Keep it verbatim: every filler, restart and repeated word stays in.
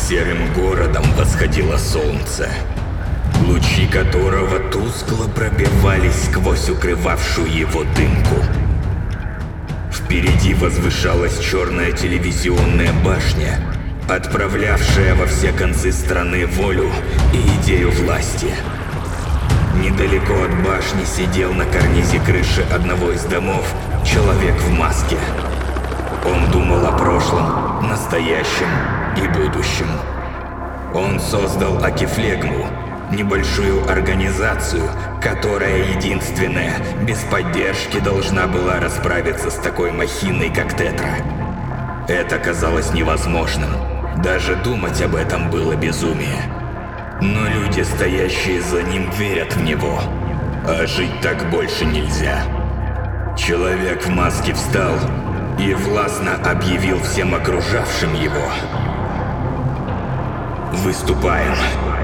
серым городом восходило солнце, лучи которого тускло пробивались сквозь укрывавшую его дымку. Впереди возвышалась черная телевизионная башня, отправлявшая во все концы страны волю и идею власти. Недалеко от башни сидел на карнизе крыши одного из домов человек в маске. Он думал о прошлом, настоящем и будущем. Он создал Акифлегму, небольшую организацию, которая единственная, без поддержки, должна была расправиться с такой махиной, как Тетра. Это казалось невозможным. Даже думать об этом было безумие. Но люди, стоящие за ним, верят в него. А жить так больше нельзя. Человек в маске встал и властно объявил всем окружавшим его: «Выступаем.